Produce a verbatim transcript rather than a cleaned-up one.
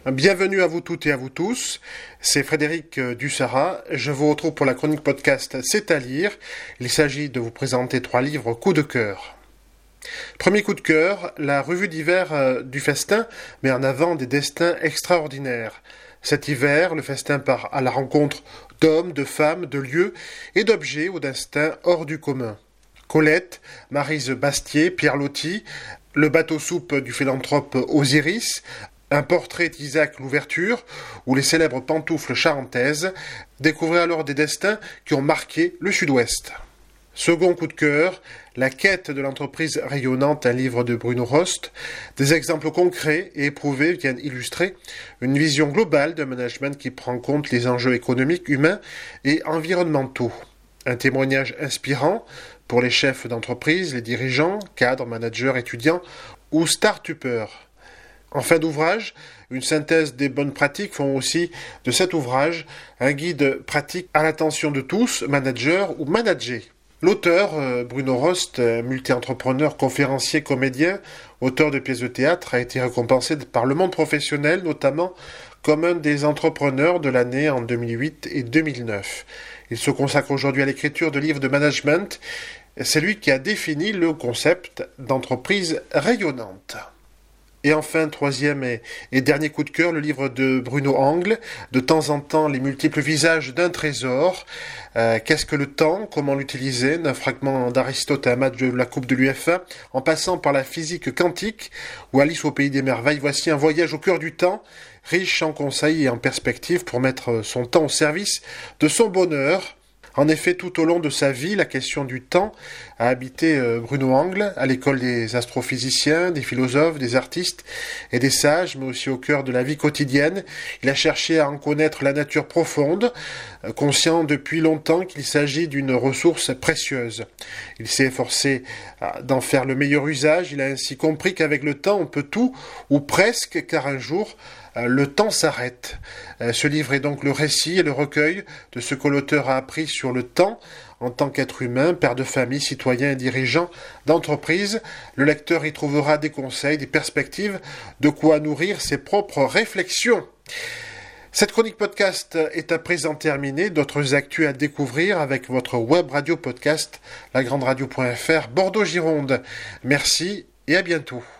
Bienvenue à vous toutes et à vous tous, c'est Frédéric Dussara, je vous retrouve pour la chronique podcast C'est à lire. Il s'agit de vous présenter trois livres coup de cœur. Premier coup de cœur, la revue d'hiver du Festin met en avant des destins extraordinaires. Cet hiver, le Festin part à la rencontre d'hommes, de femmes, de lieux et d'objets ou d'instincts hors du commun. Colette, Maryse Bastier, Pierre Loti, le bateau-soupe du philanthrope Osiris, un portrait d'Isaac Louverture ou les célèbres pantoufles charentaises, découvrez alors des destins qui ont marqué le Sud-Ouest. Second coup de cœur, La quête de l'entreprise rayonnante, un livre de Bruno Rost. Des exemples concrets et éprouvés viennent illustrer une vision globale d'un management qui prend en compte les enjeux économiques, humains et environnementaux. Un témoignage inspirant pour les chefs d'entreprise, les dirigeants, cadres, managers, étudiants ou start-upers. En fin d'ouvrage, une synthèse des bonnes pratiques font aussi de cet ouvrage un guide pratique à l'attention de tous, managers ou managers. L'auteur, Bruno Rost, multi-entrepreneur, conférencier, comédien, auteur de pièces de théâtre, a été récompensé par le monde professionnel, notamment comme un des entrepreneurs de l'année en deux mille huit et deux mille neuf. Il se consacre aujourd'hui à l'écriture de livres de management. C'est lui qui a défini le concept d'entreprise rayonnante. Et enfin, troisième et, et dernier coup de cœur, le livre de Bruno Angle, De temps en temps, les multiples visages d'un trésor. Euh, qu'est-ce que le temps? Comment l'utiliser? D'un fragment d'Aristote à un match de la Coupe de l'U F A, en passant par la physique quantique ou Alice au pays des merveilles. Voici un voyage au cœur du temps, riche en conseils et en perspectives pour mettre son temps au service de son bonheur. En effet, tout au long de sa vie, la question du temps a habité Bruno Angle, à l'école des astrophysiciens, des philosophes, des artistes et des sages, mais aussi au cœur de la vie quotidienne. Il a cherché à en connaître la nature profonde, conscient depuis longtemps qu'il s'agit d'une ressource précieuse. Il s'est efforcé d'en faire le meilleur usage. Il a ainsi compris qu'avec le temps, on peut tout, ou presque, car un jour, le temps s'arrête. Ce livre est donc le récit et le recueil de ce que l'auteur a appris sur le temps en tant qu'être humain, père de famille, citoyen et dirigeant d'entreprise. Le lecteur y trouvera des conseils, des perspectives, de quoi nourrir ses propres réflexions. Cette chronique podcast est à présent terminée. D'autres actus à découvrir avec votre web radio podcast, la grande radio point f r, Bordeaux-Gironde. Merci et à bientôt.